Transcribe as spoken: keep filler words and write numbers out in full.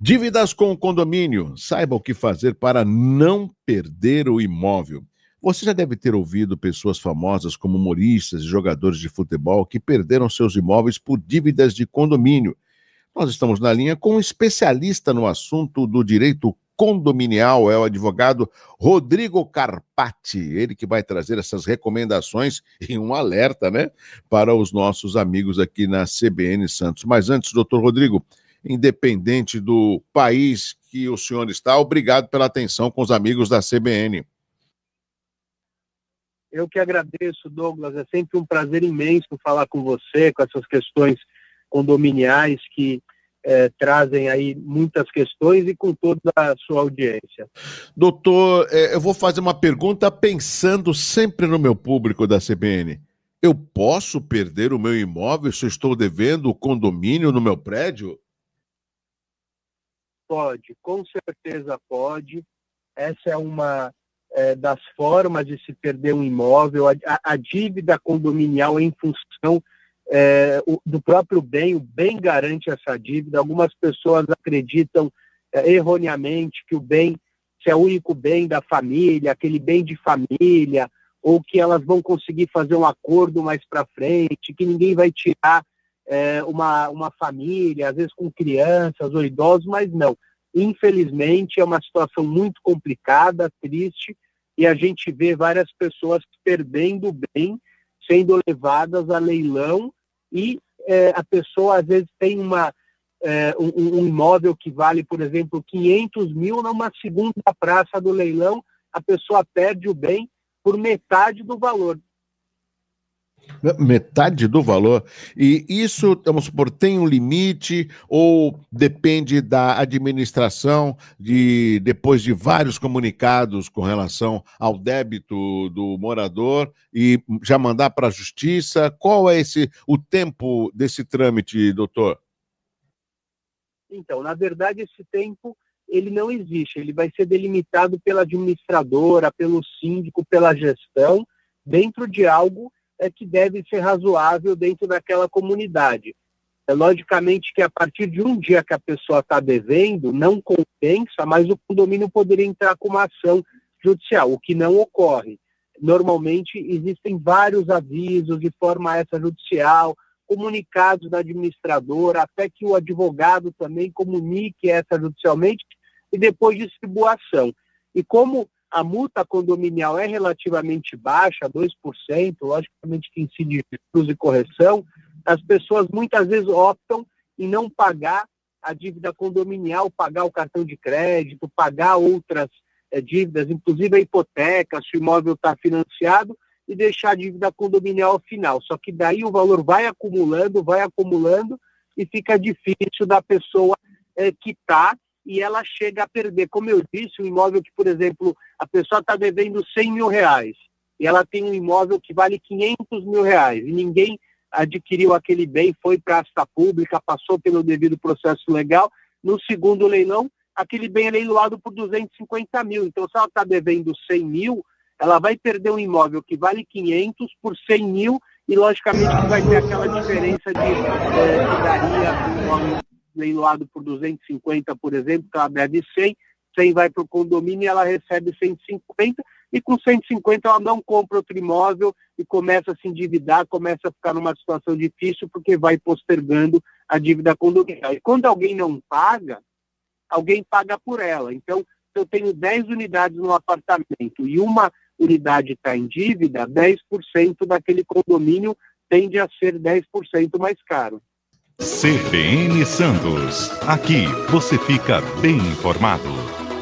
Dívidas com o condomínio. Saiba o que fazer para não perder o imóvel. Você já deve ter ouvido pessoas famosas como humoristas e jogadores de futebol que perderam seus imóveis por dívidas de condomínio. Nós estamos na linha com um especialista no assunto do direito condominial, é o advogado Rodrigo Carpati. Ele que vai trazer essas recomendações e um alerta, né, para os nossos amigos aqui na C B N Santos. Mas antes, doutor Rodrigo, independente do país que o senhor está, obrigado pela atenção com os amigos da C B N. Eu que agradeço, Douglas. É sempre um prazer imenso falar com você, com essas questões condominiais que eh, trazem aí muitas questões e com toda a sua audiência. Doutor, eh, eu vou fazer uma pergunta pensando sempre no meu público da C B N. Eu posso perder o meu imóvel se eu estou devendo o condomínio no meu prédio? Pode, com certeza pode. Essa é uma é, das formas de se perder um imóvel. A, a, a dívida condominial em função é, o, do próprio bem, o bem garante essa dívida. Algumas pessoas acreditam é, erroneamente que o bem se é o único bem da família, aquele bem de família, ou que elas vão conseguir fazer um acordo mais para frente, que ninguém vai tirar É, uma, uma família, às vezes com crianças ou idosos, mas não. Infelizmente, é uma situação muito complicada, triste, e a gente vê várias pessoas perdendo bem, sendo levadas a leilão, e é, a pessoa, às vezes, tem uma, é, um, um imóvel que vale, por exemplo, quinhentos mil, numa segunda praça do leilão, a pessoa perde o bem por metade do valor. Metade do valor. E isso, vamos supor, tem um limite ou depende da administração de, depois de vários comunicados com relação ao débito do morador e já mandar para a justiça? Qual é esse, o tempo desse trâmite, doutor? Então, na verdade, esse tempo ele não existe. Ele vai ser delimitado pela administradora, pelo síndico, pela gestão, dentro de algo é que deve ser razoável dentro daquela comunidade. É logicamente que a partir de um dia que a pessoa está devendo, não compensa, mas o condomínio poderia entrar com uma ação judicial, o que não ocorre. Normalmente existem vários avisos de forma extrajudicial, comunicados da administradora, até que o advogado também comunique extrajudicialmente e depois distribua a ação. E como a multa condominial é relativamente baixa, dois por cento, logicamente que incide em juros e correção, as pessoas muitas vezes optam em não pagar a dívida condominial, pagar o cartão de crédito, pagar outras é, dívidas, inclusive a hipoteca, se o imóvel está financiado, e deixar a dívida condominial ao final. Só que daí o valor vai acumulando, vai acumulando, e fica difícil da pessoa é, quitar, e ela chega a perder. Como eu disse, um imóvel que, por exemplo, a pessoa está devendo cem mil reais e ela tem um imóvel que vale quinhentos mil reais e ninguém adquiriu aquele bem, foi para a asta pública, passou pelo devido processo legal, no segundo leilão, aquele bem é leiloado por duzentos e cinquenta mil. Então, se ela está devendo cem mil, ela vai perder um imóvel que vale quinhentos por cem mil e, logicamente, que vai ter aquela diferença de é, que daria um imóvel leiloado por duzentos e cinquenta, por exemplo, que ela deve cem, cem vai para o condomínio e ela recebe cento e cinquenta, e com cento e cinquenta ela não compra outro imóvel e começa a se endividar, começa a ficar numa situação difícil porque vai postergando a dívida condominial. E quando alguém não paga, alguém paga por ela. Então, se eu tenho dez unidades no apartamento e uma unidade está em dívida, dez por cento daquele condomínio tende a ser dez por cento mais caro. C B N Santos. Aqui você fica bem informado.